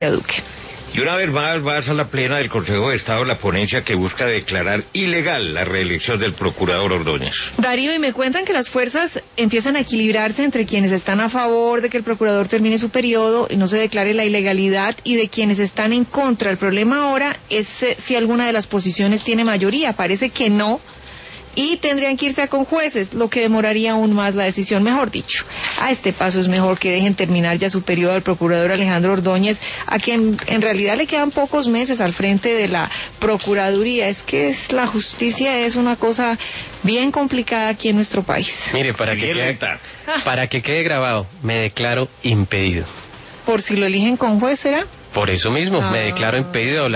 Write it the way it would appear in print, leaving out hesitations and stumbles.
Duque. Y una vez más va a ser la plena del Consejo de Estado la ponencia que busca declarar ilegal la reelección del procurador Ordóñez. Darío, y me cuentan que las fuerzas empiezan a equilibrarse entre quienes están a favor de que el procurador termine su periodo y no se declare la ilegalidad y de quienes están en contra. El problema ahora es si alguna de las posiciones tiene mayoría. Parece que no. Y tendrían que irse a con jueces, lo que demoraría aún más la decisión, mejor dicho. A este paso es mejor que dejen terminar ya su periodo al procurador Alejandro Ordóñez, a quien en realidad le quedan pocos meses al frente de la Procuraduría. Es que la justicia es una cosa bien complicada aquí en nuestro país. Mire, para que quede grabado, me declaro impedido. ¿Por si lo eligen con juez será? Por eso mismo, me declaro impedido de hablar.